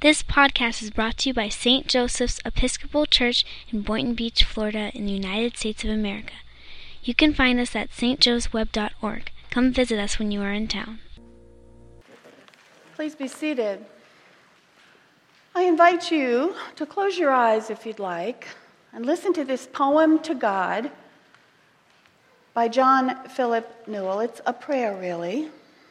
This podcast is brought to you by St. Joseph's Episcopal Church in Boynton Beach, Florida, in the United States of America. You can find us at stjoesweb.org. Come visit us when you are in town. Please be seated. I invite you to close your eyes if you'd like and listen to this poem to God by John Philip Newell. It's a prayer, really.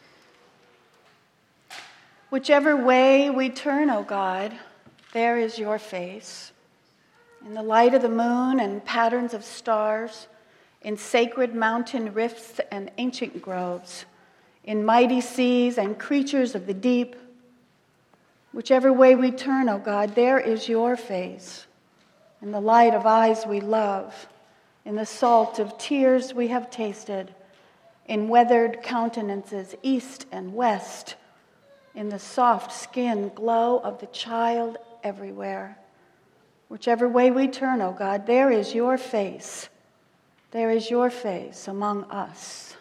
Whichever way we turn, O God, there is your face. In the light of the moon and patterns of stars, in sacred mountain rifts and ancient groves, in mighty seas and creatures of the deep, whichever way we turn, O God, there is your face. In the light of eyes we love, in the salt of tears we have tasted, in weathered countenances east and west, in the soft skin glow of the child everywhere. Whichever way we turn, O God, there is your face. There is your face among us.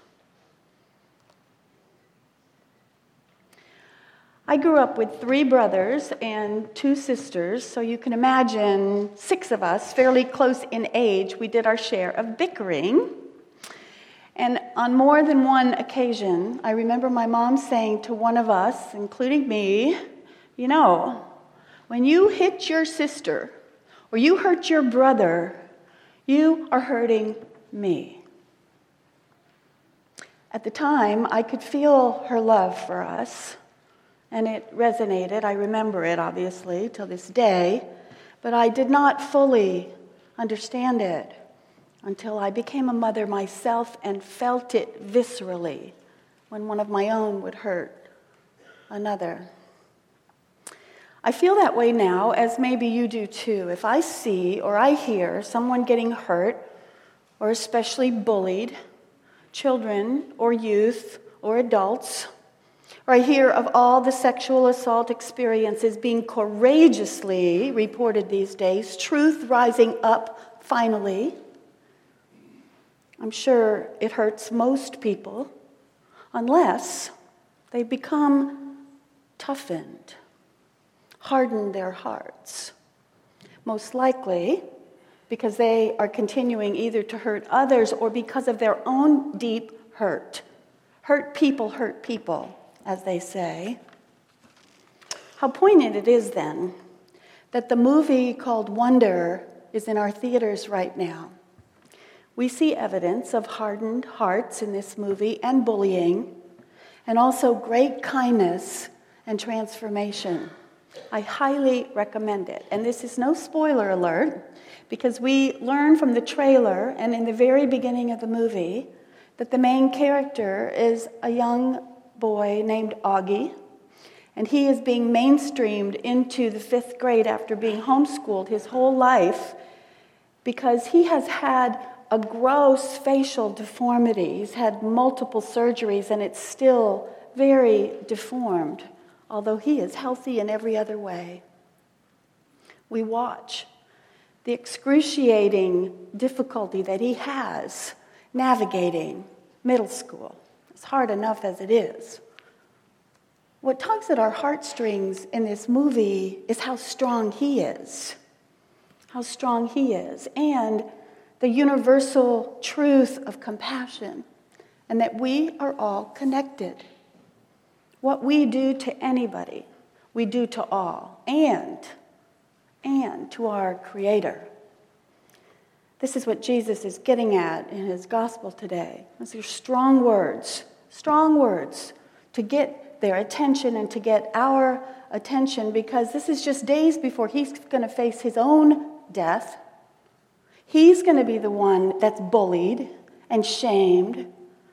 I grew up with 3 brothers and 2 sisters, so you can imagine 6 of us, fairly close in age. We did our share of bickering. And on more than one occasion, I remember my mom saying to one of us, including me, you know, when you hit your sister or you hurt your brother, you are hurting me. At the time, I could feel her love for us, and it resonated. I remember it, obviously, till this day, but I did not fully understand it until I became a mother myself and felt it viscerally when one of my own would hurt another. I feel that way now, as maybe you do too. If I see or I hear someone getting hurt, or especially bullied, children or youth or adults, or I hear of all the sexual assault experiences being courageously reported these days, truth rising up finally, I'm sure it hurts most people unless they become toughened, harden their hearts. Most likely because they are continuing either to hurt others or because of their own deep hurt. Hurt people, as they say. How poignant it is then that the movie called Wonder is in our theaters right now. We see evidence of hardened hearts in this movie and bullying, and also great kindness and transformation. I highly recommend it. And this is no spoiler alert, because we learn from the trailer and in the very beginning of the movie that the main character is a young boy named Augie, and he is being mainstreamed into the 5th grade after being homeschooled his whole life because he has had a gross facial deformity. He's had multiple surgeries, and it's still very deformed, although he is healthy in every other way. We watch the excruciating difficulty that he has navigating middle school. It's hard enough as it is. What tugs at our heartstrings in this movie is how strong he is. How strong he is, and the universal truth of compassion, and that we are all connected. What we do to anybody, we do to all, and to our Creator. This is what Jesus is getting at in his gospel today. These are strong words to get their attention and to get our attention, because this is just days before he's going to face his own death. He's going to be the one that's bullied and shamed,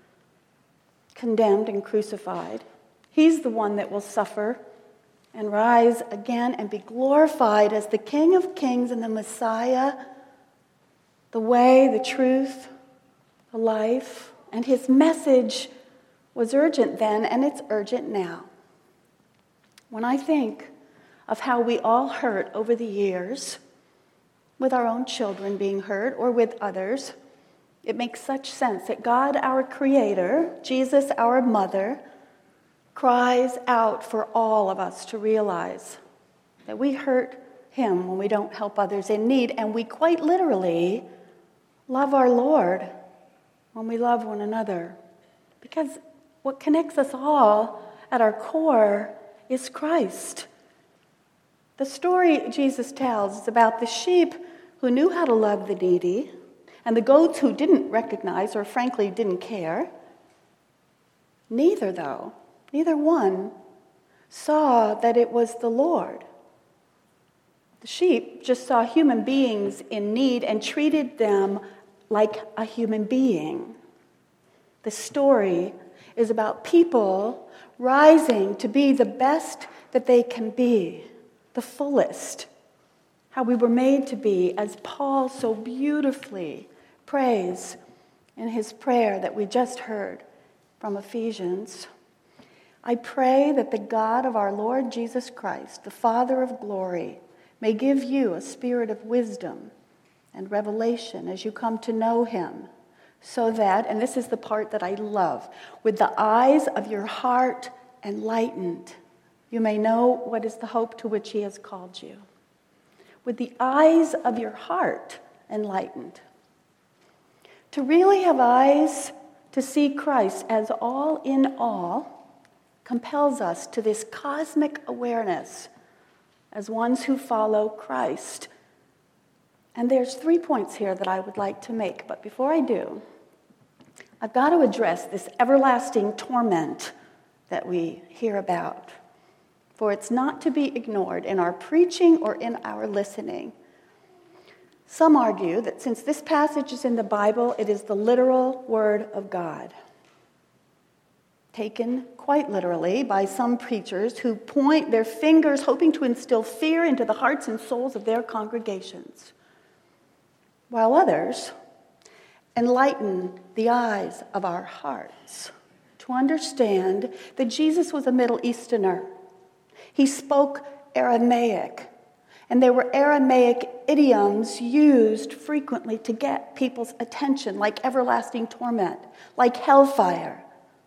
condemned and crucified. He's the one that will suffer and rise again and be glorified as the King of Kings and the Messiah, the way, the truth, the life. And his message was urgent then, and it's urgent now. When I think of how we all hurt over the years, with our own children being hurt or with others, it makes such sense that God, our Creator, Jesus, our Mother, cries out for all of us to realize that we hurt him when we don't help others in need, and we quite literally love our Lord when we love one another. Because what connects us all at our core is Christ. The story Jesus tells is about the sheep who knew how to love the needy and the goats who didn't recognize or frankly didn't care. Neither one saw that it was the Lord. The sheep just saw human beings in need and treated them like a human being. The story is about people rising to be the best that they can be, the fullest, how we were made to be, as Paul so beautifully prays in his prayer that we just heard from Ephesians. I pray that the God of our Lord Jesus Christ, the Father of glory, may give you a spirit of wisdom and revelation as you come to know him, so that, and this is the part that I love, with the eyes of your heart enlightened, you may know what is the hope to which he has called you. With the eyes of your heart enlightened. To really have eyes to see Christ as all in all compels us to this cosmic awareness as ones who follow Christ. And there's 3 points here that I would like to make. But before I do, I've got to address this everlasting torment that we hear about. For it's not to be ignored in our preaching or in our listening. Some argue that since this passage is in the Bible, it is the literal word of God. Taken quite literally by some preachers who point their fingers hoping to instill fear into the hearts and souls of their congregations, while others enlighten the eyes of our hearts to understand that Jesus was a Middle Easterner. He spoke Aramaic, and there were Aramaic idioms used frequently to get people's attention, like everlasting torment, like hellfire.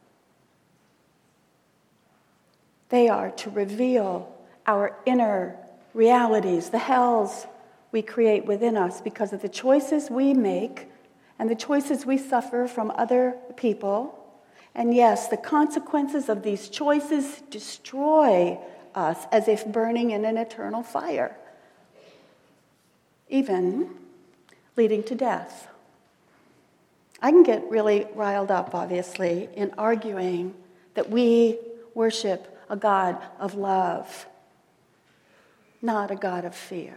They are to reveal our inner realities, the hells we create within us because of the choices we make and the choices we suffer from other people. And yes, the consequences of these choices destroy us as if burning in an eternal fire, even leading to death. I can get really riled up, obviously, in arguing that we worship a God of love, not a God of fear.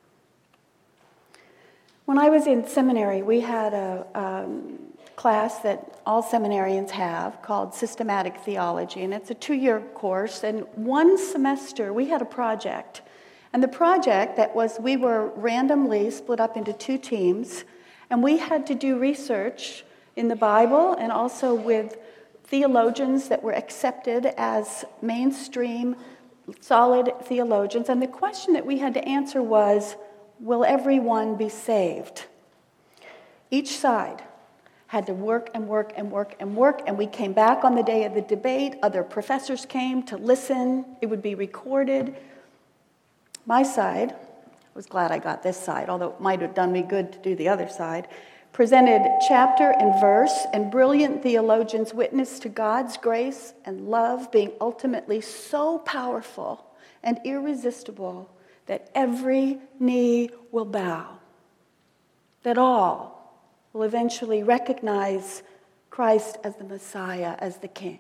When I was in seminary, we had a class that all seminarians have called Systematic Theology, and it's a 2-year course, and one semester we had a project. And the project we were randomly split up into 2 teams, and we had to do research in the Bible and also with theologians that were accepted as mainstream, solid theologians. And the question that we had to answer was, will everyone be saved? Each side had to work and work and work and work, and we came back on the day of the debate. Other professors came to listen. It would be recorded. My side, I was glad I got this side, although it might have done me good to do the other side, presented chapter and verse, and brilliant theologians witnessed to God's grace and love being ultimately so powerful and irresistible that every knee will bow, that all will eventually recognize Christ as the Messiah, as the King.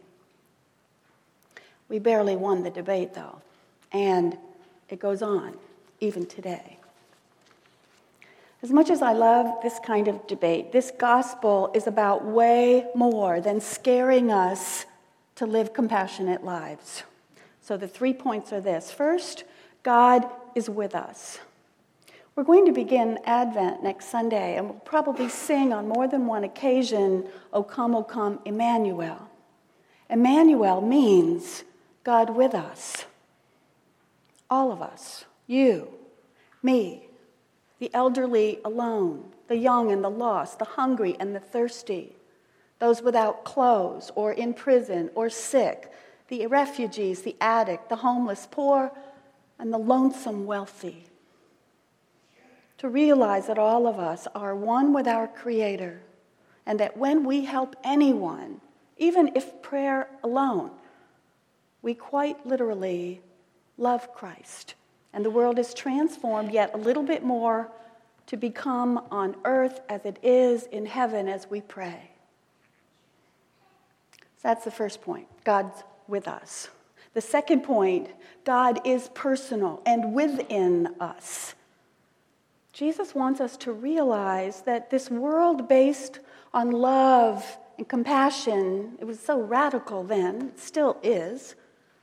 We barely won the debate, though, and it goes on even today. As much as I love this kind of debate, this gospel is about way more than scaring us to live compassionate lives. So the 3 points are this. First, God is with us. We're going to begin Advent next Sunday, and we'll probably sing on more than one occasion, O come, Emmanuel. Emmanuel means God with us. All of us. You, me, the elderly alone, the young and the lost, the hungry and the thirsty, those without clothes or in prison or sick, the refugees, the addict, the homeless, poor and the lonesome wealthy. To realize that all of us are one with our Creator, and that when we help anyone, even if prayer alone, we quite literally love Christ. And the world is transformed yet a little bit more to become on earth as it is in heaven as we pray. So that's the first point. God's with us. The second point, God is personal and within us. Jesus wants us to realize that this world based on love and compassion, it was so radical then, it still is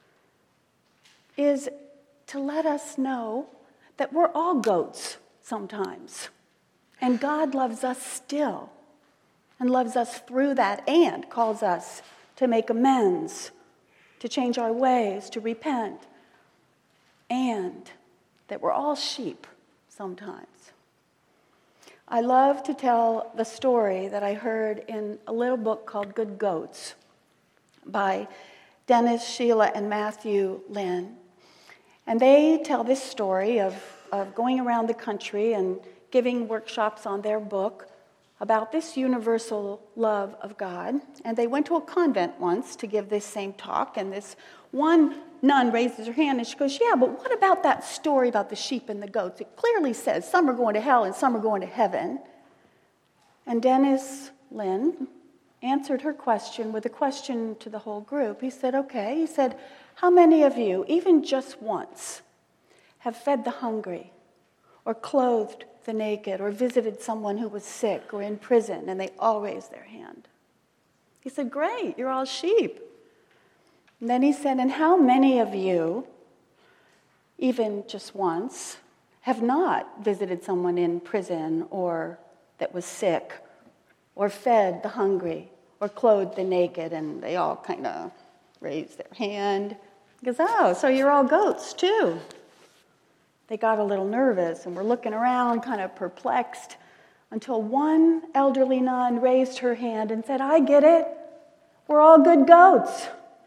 to let us know that we're all goats sometimes. And God loves us still and loves us through that and calls us to make amends, to change our ways, to repent, and that we're all sheep sometimes. I love to tell the story that I heard in a little book called Good Goats by Dennis, Sheila, and Matthew Lynn. And they tell this story of going around the country and giving workshops on their book about this universal love of God. And they went to a convent once to give this same talk, and this one nun raises her hand and she goes, yeah, but what about that story about the sheep and the goats? It clearly says some are going to hell and some are going to heaven. And Dennis Lynn answered her question with a question to the whole group. He said, okay, he said, how many of you, even just once, have fed the hungry or clothed the naked or visited someone who was sick or in prison? And they all raised their hand. He said, great, you're all sheep. And then he said, and how many of you, even just once, have not visited someone in prison or that was sick or fed the hungry or clothed the naked? And they all kind of raised their hand. He goes, oh, so you're all goats too. They got a little nervous and were looking around kind of perplexed until one elderly nun raised her hand and said, I get it. We're all good goats.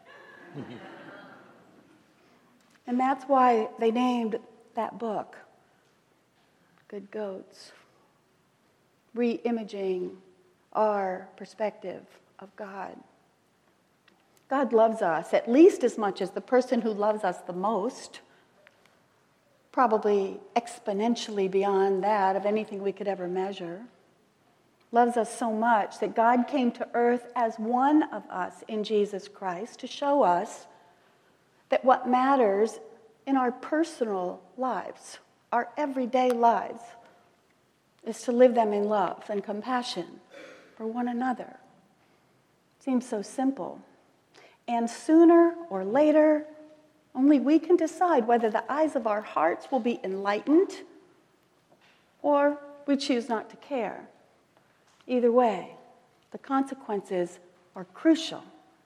And that's why they named that book Good Goats, re-imaging our perspective of God. God loves us at least as much as the person who loves us the most, probably exponentially beyond that of anything we could ever measure. Loves us so much that God came to earth as one of us in Jesus Christ to show us that what matters in our personal lives, our everyday lives, is to live them in love and compassion for one another. Seems so simple. And sooner or later, only we can decide whether the eyes of our hearts will be enlightened or we choose not to care. Either way, the consequences are crucial.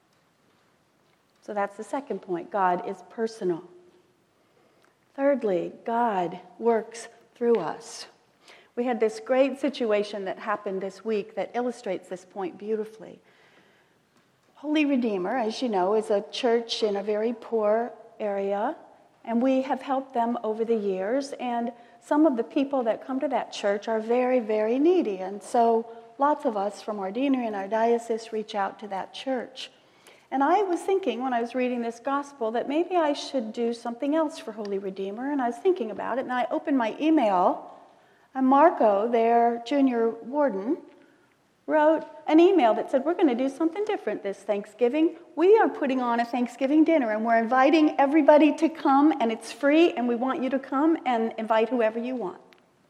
So that's the second point. God is personal. Thirdly, God works through us. We had this great situation that happened this week that illustrates this point beautifully. Holy Redeemer, as you know, is a church in a very poor area, and we have helped them over the years, and some of the people that come to that church are very, very needy, and so lots of us from our deanery and our diocese reach out to that church. And I was thinking when I was reading this gospel that maybe I should do something else for Holy Redeemer, and I was thinking about it, and I opened my email, and Marco, their junior warden, wrote an email that said, we're going to do something different this Thanksgiving. We are putting on a Thanksgiving dinner, and we're inviting everybody to come, and it's free, and we want you to come and invite whoever you want.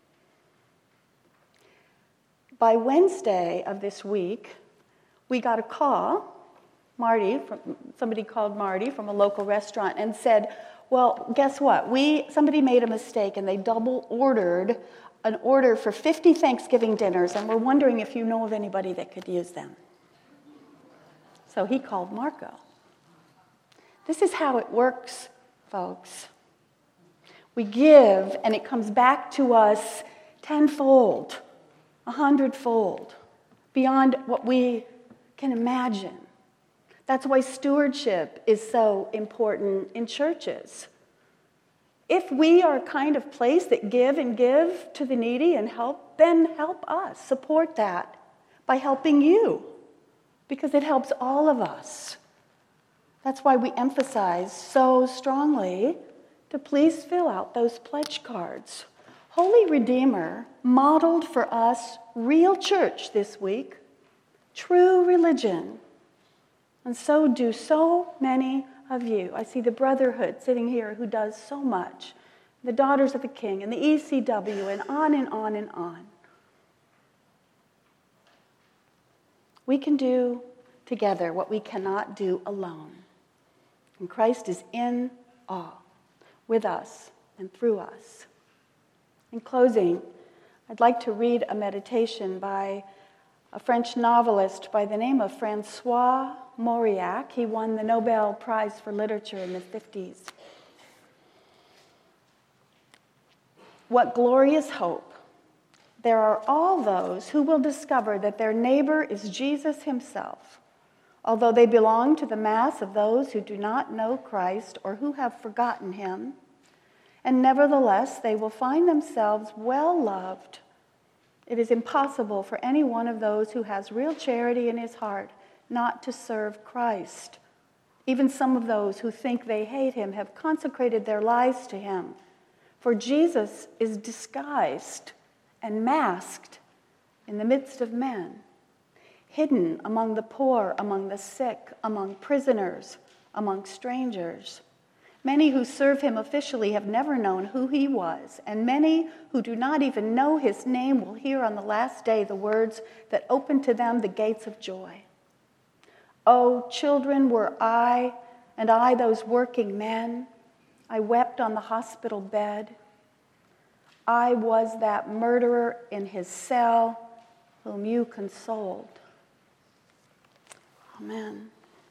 By Wednesday of this week, we got a call. Somebody called Marty from a local restaurant and said, well, guess what? Somebody made a mistake, and they double ordered an order for 50 Thanksgiving dinners, and we're wondering if you know of anybody that could use them. So he called Marco. This is how it works, folks. We give, and it comes back to us tenfold, 100-fold, beyond what we can imagine. That's why stewardship is so important in churches. If we are a kind of place that give and give to the needy and help, then help us support that by helping you, because it helps all of us. That's why we emphasize so strongly to please fill out those pledge cards. Holy Redeemer modeled for us real church this week, true religion. And so do so many of you. I see the Brotherhood sitting here who does so much. The Daughters of the King and the ECW and on and on and on. We can do together what we cannot do alone. And Christ is in awe with us and through us. In closing, I'd like to read a meditation by a French novelist by the name of Francois Mauriac. He won the Nobel Prize for Literature in the 50s. What glorious hope! There are all those who will discover that their neighbor is Jesus himself, although they belong to the mass of those who do not know Christ or who have forgotten him, and nevertheless they will find themselves well loved. It is impossible for any one of those who has real charity in his heart not to serve Christ. Even some of those who think they hate him have consecrated their lives to him. For Jesus is disguised and masked in the midst of men, hidden among the poor, among the sick, among prisoners, among strangers. Many who serve him officially have never known who he was, and many who do not even know his name will hear on the last day the words that open to them the gates of joy. Oh, children, were I, and I those working men, I wept on the hospital bed. I was that murderer in his cell whom you consoled. Amen.